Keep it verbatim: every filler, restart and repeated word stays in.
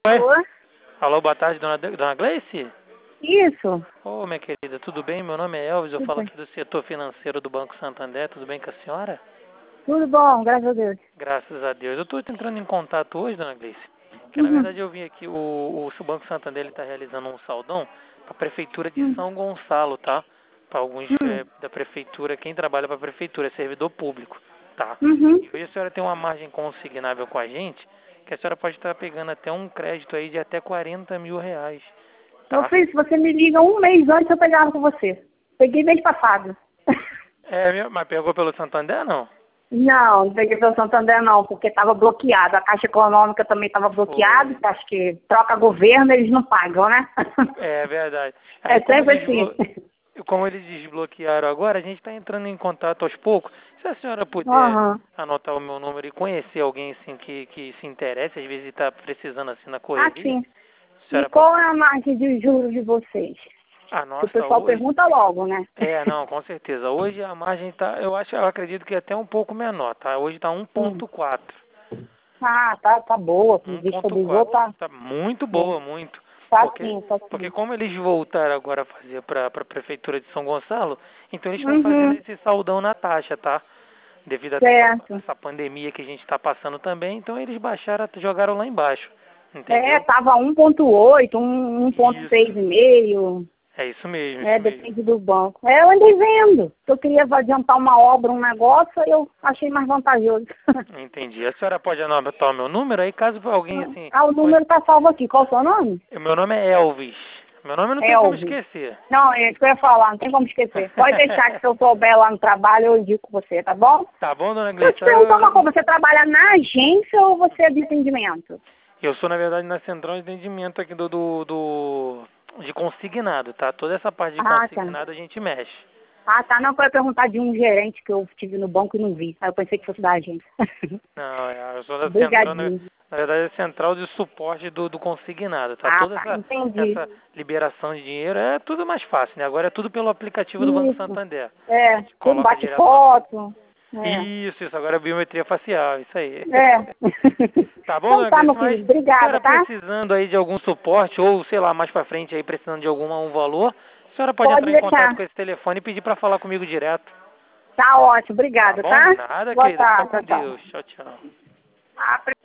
Oi? Alô? Alô, boa tarde, dona, dona Gleice? Isso. Ô, minha querida, tudo bem? Meu nome é Elvis, eu Tudo falo bem. aqui do setor financeiro do Banco Santander, tudo bem com a senhora? Tudo bom, graças a Deus. Graças a Deus. Eu estou entrando em contato hoje, dona Gleice, porque na Uhum. verdade eu vim aqui, o, o, o Banco Santander está realizando um saldão para a Prefeitura de Hum. São Gonçalo, tá? Para alguns Hum. é, da Prefeitura, quem trabalha para a Prefeitura, é servidor público, tá? Uhum. E hoje a senhora tem uma margem consignável com a gente, que a senhora pode estar pegando até um crédito aí de até quarenta mil reais, Eu tá? fiz, se você me liga um mês antes, eu pegava com você. Peguei mês passado. É, meu- mas pegou pelo Santander, não? Não, não peguei pelo Santander não, porque estava bloqueado. A Caixa Econômica também estava bloqueada, Foi. acho que troca governo, eles não pagam, né? É verdade. É Aí como sempre eles, assim. desblo... como eles desbloquearam agora, a gente está entrando em contato aos poucos. Se a senhora puder Aham. anotar o meu número e conhecer alguém assim que, que se interesse, às vezes está precisando assim na Ah, correria, sim. a E senhora pode... qual é a margem de juros de vocês? A Que o nossa pessoal hoje... pergunta logo, né? É, não, com certeza. Hoje a margem tá, eu acho, eu acredito que é até um pouco menor, tá? Hoje está um Hum. ponto quatro. Ah, tá, tá boa. Com um vista ponto dos outros, quatro. tá. Tá muito É. boa, muito. Tá Porque, sim, tá porque sim. como eles voltaram agora a fazer para a Prefeitura de São Gonçalo, então eles estão fazendo Uhum. esse saldão na taxa, tá? Devido a essa, Certo. essa pandemia que a gente está passando também, então eles baixaram, jogaram lá embaixo, É, entendeu? tava um ponto oito, um, um ponto seis Isso, e meio. é isso mesmo, É, isso mesmo. depende do banco. É, eu andei vendo. Eu queria adiantar uma obra, um negócio, aí eu achei mais vantajoso. Entendi. A senhora pode anotar o meu número aí, caso alguém assim... Ah, o conhe- número tá salvo aqui. Qual o seu nome? O meu nome é Elvis. Meu nome não tem como Elvis. esquecer. Não, é isso que eu ia falar, não tem como esquecer. Pode deixar que se eu souber lá no trabalho, eu indico você, tá bom? Tá bom, dona Deixa eu Gleice? te perguntar uma Eu, coisa, você trabalha na agência ou você é de atendimento? Eu sou, na verdade, na central de atendimento aqui do, do, do- de consignado, tá? Toda essa parte de Ah, tá. consignado a gente mexe. Ah, tá. Não, eu ia perguntar de um gerente que eu tive no banco e não vi. Aí eu pensei que fosse da agência. Não, é, eu sou da central, na, Obrigadinho. na verdade, é central de suporte do, do consignado, tá? Ah, Toda tá. essa, Entendi. essa liberação de dinheiro é tudo mais fácil, né? Agora é tudo pelo aplicativo do Banco Isso. Santander. É, tudo Coloca bate direto no... foto. É. Isso, isso. Agora é biometria facial, isso aí. É. Tá bom, Então dona tá, Gleice? meu Mas querido. se a Obrigada, senhora tá? precisando aí de algum suporte, ou sei lá, mais pra frente aí precisando de algum um valor, a senhora pode Pode entrar em contato deixar. com esse telefone e pedir pra falar comigo direto. Tá ótimo. Tá Obrigada, bom? tá? Nada, Boa querida. Fica tarde. com Tchau, tchau. Deus. Tchau, tchau. Ah,